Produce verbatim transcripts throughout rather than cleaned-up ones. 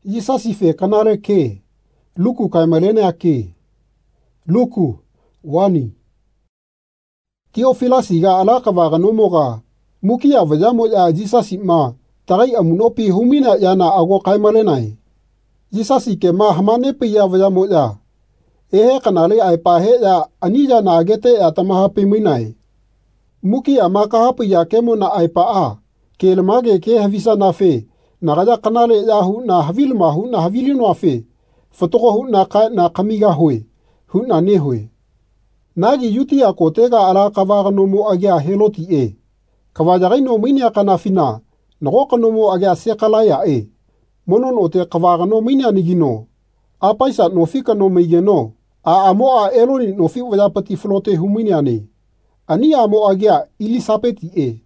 Yisasi fe kanare ke. Luku kaimalene ke. Luku, wani. Theophilasi ga alaka vaga nomoga. Mukia vajamo ya Jisasi ma. Tagai amunopi humina yana ago kaimalenai. Jisasi ke ma hamane piya vajamo ya. Ehe kanale ay pahe ya anija na agete ya tamahapi minai. Mukia makahapi ya kemo na ay paa. Kelemage ke havisa na fe. Nagaja kanale ya hu na havilma hu na havilino afe. Fotoko hu na ka na kamiga hue. Hu na ne hue. Nagi yuti ya kotega ala kavaga nomo agia heloti e. Kavajagai no minia kanafina. Nagoka nomo agia sekalaya e. Monon ote kavaga no minia nigino. Apaisa no fika no meigeno. A amoa eloni no fi wajapati flote huminia ne. Ani amo agia Elisabeti e.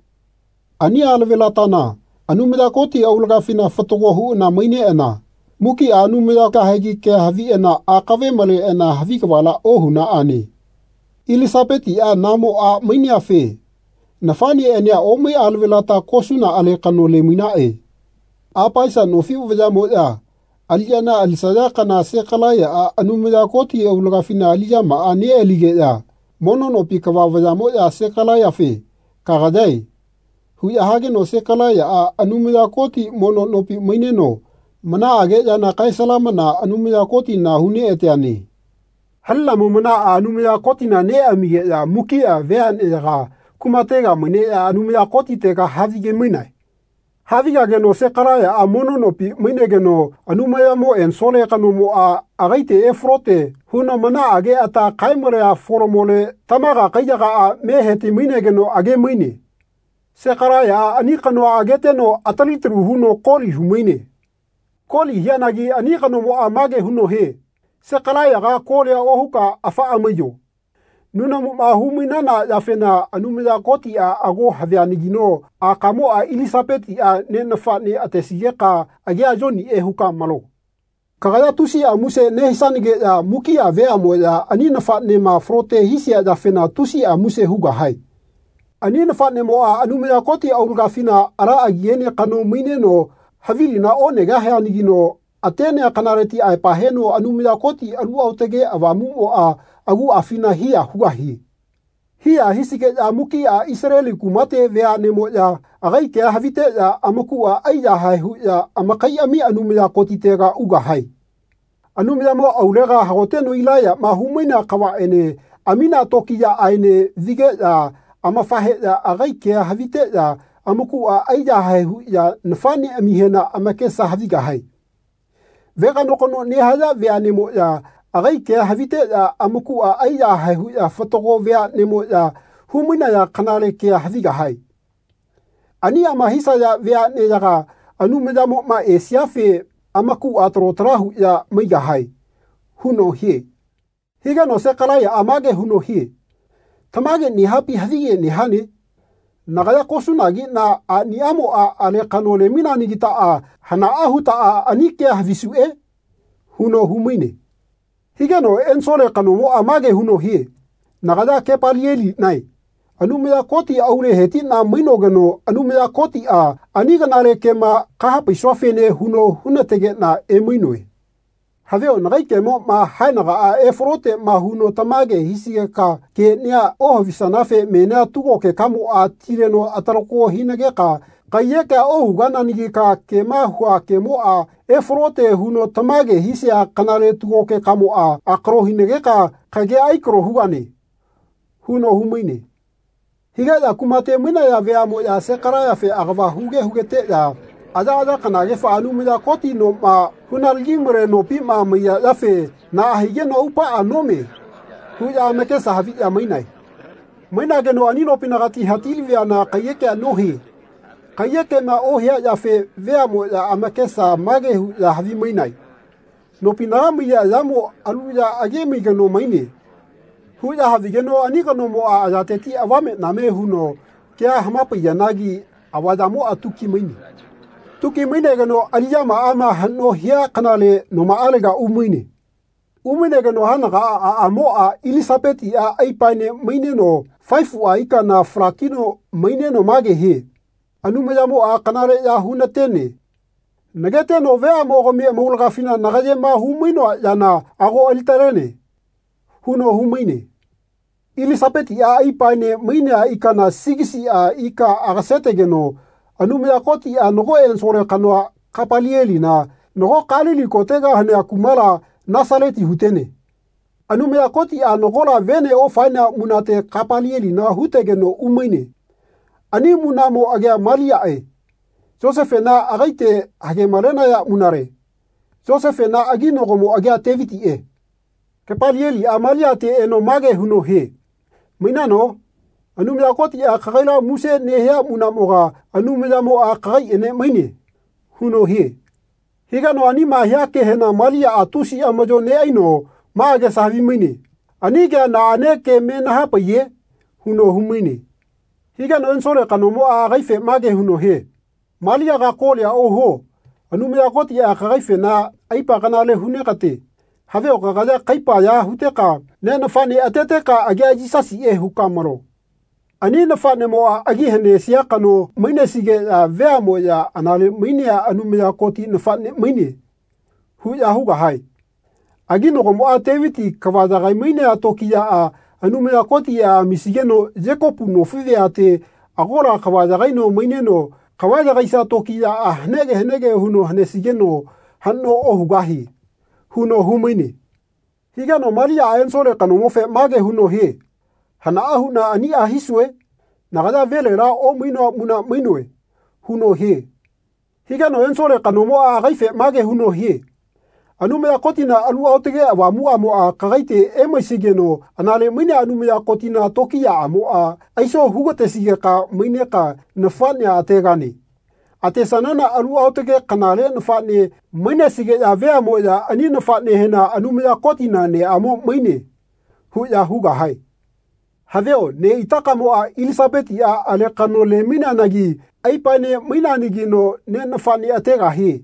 Ani alvelatana. Anumeda koti aulaga fina fatogo hu na maine ena. Muki anumeda kahegi ke havi ena akave male ena havi kawala ohu na ane. Elisabeti a namo a maine afe. Nafani enia ome alvelata kosuna ale kanole mina e. Apaisa no fi wajamo ya. Aliana alisaya kana sekalaya a anumeda koti aulaga fina alijama ane elige ya. Mono no pikawa wajamo ya sekalaya fe. Kagadai. Hui ahage no sekalaya a anumeda koti mono nopi maine no. Mana age ya na kaisalama na anumeda koti na hune eteane. Halla mo mana a anumeda koti na ne amige ya mukia vean ega kumatega maine ya anumeda koti tega havige minai. Haviga geno sekalaya a mono nopi maine geno anumeda mo en sole kanu mo a agaite e frote huna mana age ata kaimore a foromole tamaga kaijaga a meheti maine geno age maine. Sekaraya anikano ageteno atalitru huno koli humaine. Koli hianagi anikano mo amage huno he. Sekaraya ga koli ohuka afa amayo. Nuna mo mahuminana yafena anumida koti a ago havianigino a kamo a Elisabeti a nenafa ne atesiyeka agia joni e huka malo. Kagaya tusi a muse nehisanige ya mukia vea mo ya aninafa ne ma frote hisia yafena tusi a muse huga hai. Ani na fatne mo a anumeda koti auluga fina ara agiene kano mine no havili na one gahe anigino atene kanareti ai paheno anumeda koti alu autege avamu mo a agu afina hia huahi. Hia hisike a muki a Israeli kumate vea nemo ya agai ke havite ya amaku a aia hai hu ya amakai ami anumeda koti tega uga hai. Anumeda mo aulega hagoteno ilaya ma humaina kawa ene amina toki ya aine vige ya ama fahe ya agai ke havite ya amuku a aia hai hu ya nafani amihena amake sa haviga hai. Vega nokono ne haya vea nemo ya agai ke havite ya amuku a aia hai hu ya fotogo vea nemo ya humina ya kanale ke haviga hai. Ani ama hisa ya vea ne yaga anumeda mo ma esiafe amaku atrotrahu ya maiga hai. Huno hie. Higa no sekalaya amage huno hie. Tamage ni hapi havige ni hane. Nagaya kosunagi na a ni amo a ale kanole mina nigita a hana ahuta a anike havisu e. Huno humine. Higeno ensole kanomo amage huno hie. Nagaya kepalieli nai. Anumeda koti aure heti na minogeno anumeda koti a aniganale kema kahapi swafene huno hunatege na e minoe. Haveo nagai kemo ma hainaga a efrote ma huno tamage hisige ka ke nia oho visanafe menea tugo ke kamu a tireno ataroko hinage ka kayeka ohu gana nigi ka ke ma hua kemo a efrote huno tamage hisia kanale tugo ke kamu a akro hinage ka kage aikro hugane. Huno humaine. Higa ya kumate mina ya vea mo ya sekaraya fe agava huge hugete ya aja aja kanage fa anumeda koti no ma hunalgimre no pima maya yafe na hige no upa anome huya meke sahavi ya mainai maina ge no anino pinagati hatilvia na kayeke anohi kayeke ma ohia yafe vea mo ya amake sa mage hu ya havi mainai no pinami ya yamo aluya agemi ge no maine huya havi ge no aniga no mo a ajateti awame na me huno kia hamapa yanagi awadamo atuki maini. Tuki mine gano aliyama ama hano hia kanale no maalega umine. Umine gano hanaga a amo a Elisabeti a aipaine mine no faifu a ika na frakino mine no mage he. Anu meyamo a kanale ya hunatene. Nagete no vea mo go me mo ga fina nagaje ma humino yana ago altarene. Huno humaine. Elisabeth ya ipane mina ikana sigisi a ika agasetegeno anumya koti a nogo en sore kanwa kapalieli na nogo kalili kotega hane akumala nasaleti hutene. Anumya koti a nogola vene o faina munate kapalieli na hutegeno umaine. Ani munamo agea malia e. Josephena agaite hage malena ya munare. Josephena agino gomo agea teviti e. Kapalieli amalia te eno mage huno he. Minano anumya koti a kagaila muse nehea munamoga anumya mo a kagai ene maine. Huno he. Higano ani mahia ke hena malia atusi amajo ne aino maage sahavi maine. Anige na ane ke mena hapa ye. Huno humaine. Higano ensore kanomo a gaife mage huno he. Malia ga kolia oho. Anumya koti a kagaife na aipa kanale hune kate. Have o kagaja kaipa ya huteka ne nafane ateteka agia jisasi e hukamaro. Ani nafane mo agi hene siya kano maine sige ya vea mo ya anale maine ya anumya koti nafane maine. Hu ya huga hai. Agi no mo a teviti kawaja gai maine ya toki ya a anumya koti ya misigeno jekopu no five ate agora kawaja gai no maine no kawaja gai sa toki ya a nege nege huno hane sigeno hanno o hugahi. Huno humaine. Higano maria aensore kano mofe mage huno he. Hana ahuna ani ahiswe. Nagada vele ra o mino muna minwe. Huno he. Higano ensore kano mo a gaife mage huno he. Anumya kotina alu autege wa mua mo a kagaite ema sigeno anale mine anumya kotina tokia amo a aiso hugote sigeka mine ka nafane ategani. Ate sanana alu autege kanale nafane mine sige ya vea mo ya ani nafane hena anumya kotina ne amo mine. Hu ya huga hai. Haveo ne itaka mo a Elisabeth ya ale kanole mina nagi aipane mina nigino ne nafane atega he.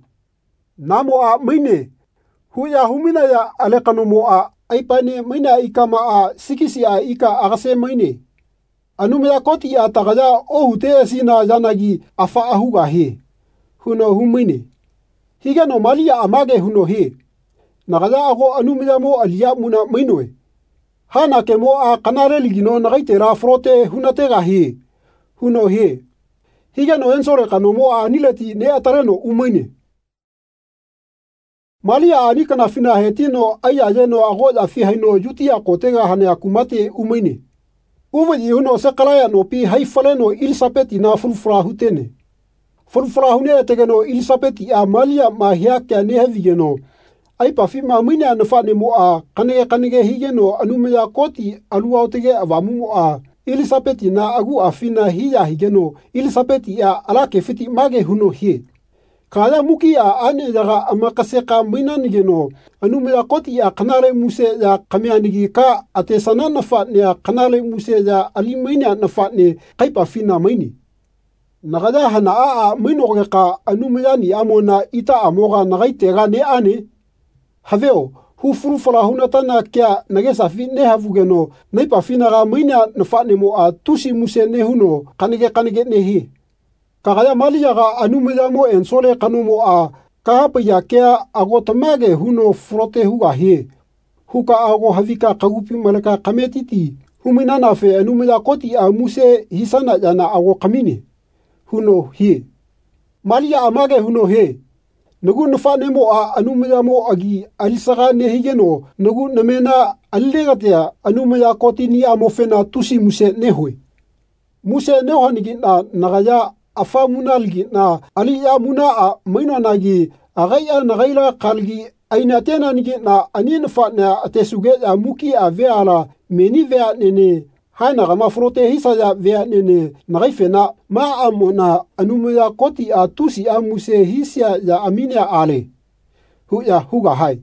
Namo a mine. Hu ya humina ya ale kanomo a aipane mina ikama a sikisi a ika agase mine. Anumya koti ya tagaja o hute sina janagi afa ahuga he. Huno humine. Higano malia amage huno he. Nagaja ago anumya mo alia muna minwe. Hana ke mo a kanare ligino nagaite ra frote hunatega he. Huno he. Higano ensore kanomo a nileti ne atareno umine. Malia ani kana fina hetino ayajeno agoja fi haino jutia kotega hane akumate umine. Uwe huno sekalaya no pi haifaleno Elisabeth na fulfra hutene. Fulfra hune tegeno Elisabeth a malia mahia ke ne havigeno. Aipa fi ma mine anafane mo a kanege kanege higeno anumya koti alu autege avamu mo a Elisabeth na agu afina hiya higeno Elisabeth ya alake fiti mage huno he. Kaya muki a ane jaga amakaseka mina nigeno anumya koti ya kanale muse ya kamia nigi ka ate sana nafatne ya kanale muse ya alimina nafatne kaipa fina maini. Nagada hana a a mino ka anumya ni amona ita amoga nagaitega ne ane. Haveo hu furufala hunatana kia nagesa fi ne havugeno naipa fina ga mina nafatne mo a tusi muse ne huno kanige kanige ne hi. Kagaya malia ga anumya mo ensole kanumo a kahapa ya kea ago tamage huno frote huga he. Huka ago havika kagupi malaka kametiti. Huminana fe anumya koti a muse hisana jana ago kamine. Huno he. Malia amage huno he. Nagu nafane mo a anumya mo agi alisaga ne higeno. Nagu namena alilegatea anumya koti ni amofena tusi muse nehwe. Muse neho nigina nagaya afa munalgi na ali ya muna a maino nagi agaya nagaila kalgi aina tena nigi na anin fatna atesuge a muki a veala meni vea nene haina gama frote hisa ya vea nene nagaifena ma amona anumya koti a tusi a muse hisia ya aminia ale hu ya huga hai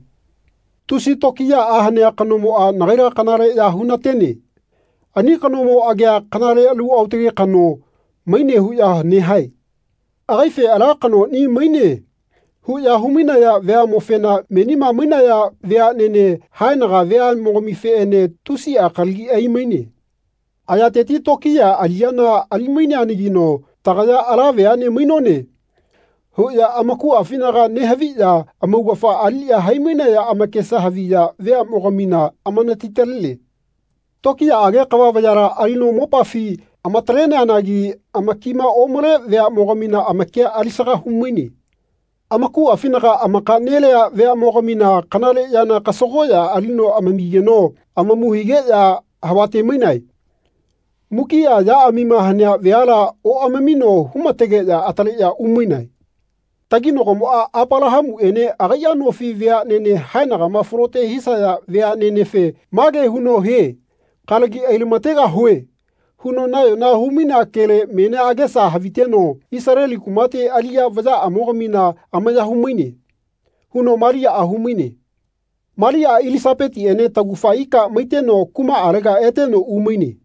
tusi tokia a hane kanomo a nagaila kanare ya hunatene ani kanomo agya kanare alu autege kano maine hu ya ne hai. Agaife alakano ni maine. Hu ya humina ya vea mofena menima mina ya vea nene hainaga vea mogomife ene tusi akalgi ay maine. Ayateti toki ya aliana alimaine anigino tagaya ala vea ne mainone. Huya amaku afinaga nehaviya amaugafa alia haiminaya amakesa haviya vea mogamina amanatitalile. Tokia age kawavayara alino mopafi amatrene anagi amakima omore vea mogamina amakia alisaga humini. Amaku afinaga amakanelea vea mogamina kanale yana kasogoya alino amamigeno amamuhige ya hawate minai. Mukia ya amima hanya veala o amamino humatege ya atale ya uminai. Tagino como a apalahamu ene agaya no fi vea nene hainaga mafrote hisaya vea nene fe mage huno he kalagi ilmatega hue huno nayo na humina kele mene agesa haviteno Israeli kumate alia vaza amogamina amaya humine huno Maria ahumine Maria Elisabeth ene tagufaika maiteno kuma arega eteno umine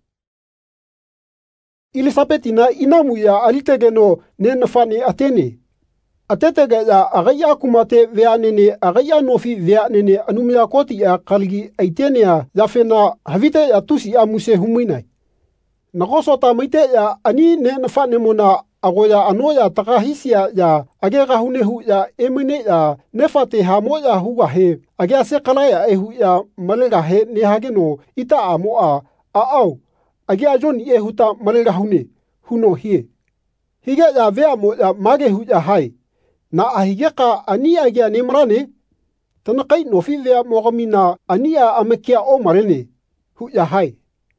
Elisabeth na inamuya alitegeno nenafane atene Atetega ya agaya kumate vea nene agaya nofi vea nene anumia koti ya kalgi aitenea yafena havite ya tusi ya muse huminai. Nakosota maite ya ani ne nafane mona agoya anoya takahisia ya agega hunehu ya emine ya nefate hamo ya huga he agea se kalaya ehu ya malega he nehageno ita amoa a au agea joni ehuta malega hune huno hie. Hige ya vea mo ya mage hu ya hai. Na ahigeka ania agia nemrane tanakai nofi vea mogamina ania amekia o marene hu ya hai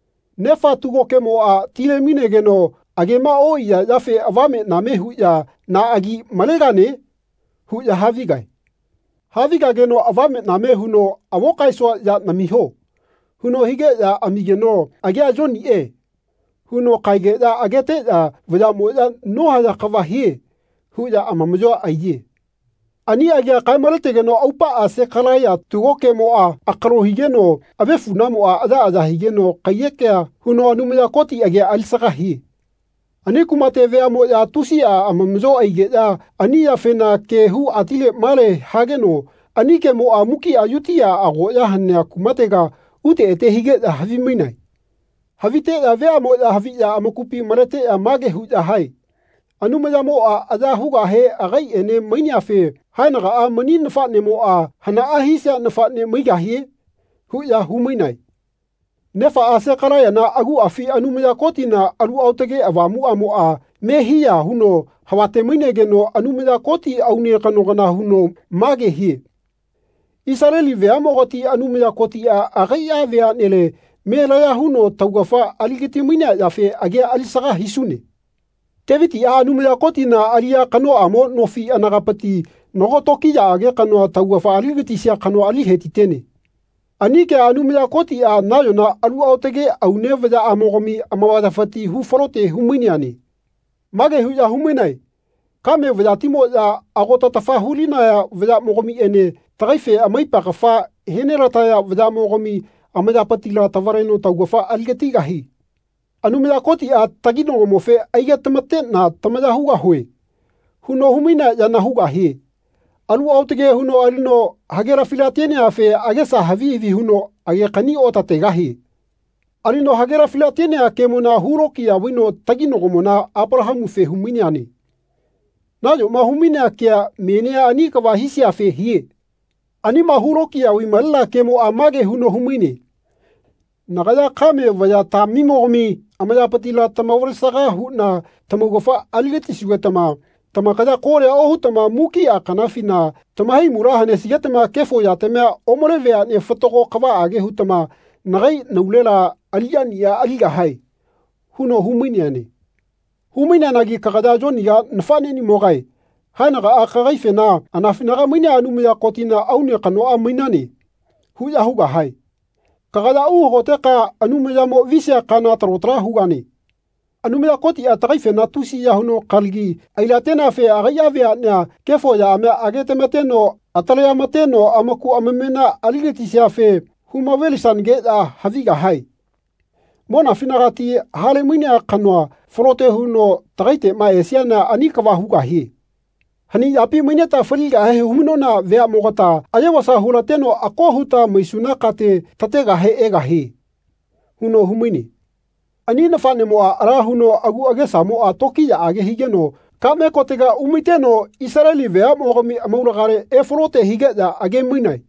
nefa tugo kemo a tilemine geno agema o ya yafe avame na me hu ya na agi malegane hu ya havigai haviga geno avame na me huno awokai so ya namiho huno hige ya amigeno agia joni e huno kaige ya agete ya vya mo ya no haya kawahi huya amamjo aye ani agia kaimaretegeno aupa ase kalaya tugoke moa akro higeno abefuna moa ada ada higeno kayekea huno anumya koti agia alsaka hi ani kumate vea mo ya tusia amamjo aige ya ani ya fena ke hu atile male hageno ani ke moa muki ayutia ago ya hanne kumatega ute ete hige ya haviminai havite ya vea mo ya havi ya amakupi marete ya mage hu ya hai Anumaya mo a ada huga he agai ene mainia fe hainaga a mani nafa ne mo a hana a hisia nafa ne maiga hi hu ya huminai nefa ase karaya na agu afi anumaya koti na alu autage avamu amo a mehia huno hawate mainege no anumaya koti aune kanogana huno mage hi Israeli vea mogoti anumaya koti a agai a vea nele melaya huno taugafa aligiti minia ya fe age alisaga hisune Teviti a anumia koti na alia kano amo nofi anagapati nogo toki ya age kano taugafa aligiti sia kano ali hetitene. Anike anumia koti a nayo na alu autege au nevada amogomi amawadafati hu forote huminiani. Mage hu ya huminai. Kame vada timo ya agota tafa hulina ya vada mogomi ene tagaife amaipa kafa henerata ya vada mogomi amadapati la tavareno taugafa aligiti gahi. Anumia koti a tagino mofe aiga tamate na tamaya huga hue. Huno humina ya na huga he. Alu autige huno alino hagera filatiene afe agesa havivi huno age kani otate gahi. Alino hagera filatiene a kemuna huroki ya wino tagino gomona Abrahamu fe huminiani. Nayo ma humina kia menea anika wa hisi afe hie. Anima huroki ya wimala kemo amage huno humini. Nagaya kame vaya tamimogomi amaya patila tamawal saga huna tamagofa aligati sugatama tamakaya kore ohu tama muki akanafina tamahai murahane sigatama kefo ya tamea omorevea ne fotoko kawa age hutama nagai naulela aliani ya aliga hai huno huminiani huminianagi kagada joni ya nfane ni mogai hainaga akagai fena anafinaga minia anumia kotina aune kano aminani huya huga hai Kagada u hoteka anumia mo visia kana tarotra hugani. Anumia koti a tagaife na tusi ya huno kalgi. Aila tena fe agaya vea na kefo ya ame agete mateno atalaya mateno amaku amemena aligeti sia fe humawelisan ge a haviga hai. Mona finagati hale minia kanwa frote huno tagaite ma esiana anikawa huga hi. Hani api mineta faliga he huminona vea mogata ayawasa hulateno akohuta maisuna kate tatega he ega he huno humini ani na fane mo ara huno agu age samo a toki ya age higeno Kame kotega umiteno Israeli veamogomi amauragare eforote higeya agemuinai.